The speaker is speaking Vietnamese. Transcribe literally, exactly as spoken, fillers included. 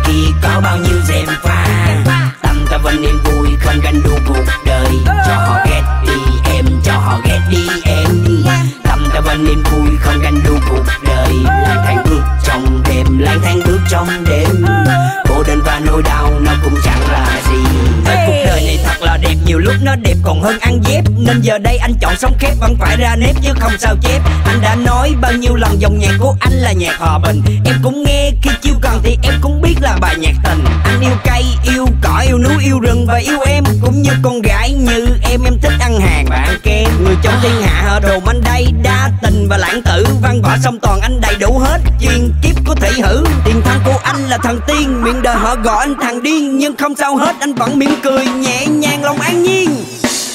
kia có bao nhiêu gièm pha. Tâm ta vẫn niềm vui không ganh đua cuộc đời. Cho họ ghét đi em, cho họ ghét đi em. Tâm ta vẫn niềm vui không ganh đua cuộc đời. Lang thang bước trong đêm, lang thang bước trong đêm. Cô đơn và nỗi đau nó cũng chẳng là gì. Hey. Cuộc đời này thật là đẹp, nhiều lúc nó đẹp còn hơn ăn dép. Nên giờ đây anh chọn sống khép, vẫn phải ra nếp chứ không sao chép. Anh đã nói bao nhiêu lần dòng nhạc của anh là nhạc hòa bình. Em cũng nghe khi chiêu cần thì em cũng biết là bài nhạc tình. Anh yêu cây, yêu cỏ, yêu núi, yêu rừng và yêu em. Cũng như con gái như em, em thích ăn hàng và ăn kem. Người trong thiên hạ họ đồn anh đây đa tình và lãng tử. Văn võ song toàn anh đầy đủ hết, chuyên kiếp của thị hử. Tiền thân của anh là thần tiên, miệng đời họ gọi anh thằng điên. Nhưng không sao hết, anh vẫn mỉm cười nhẹ nhàng lòng an nhiên.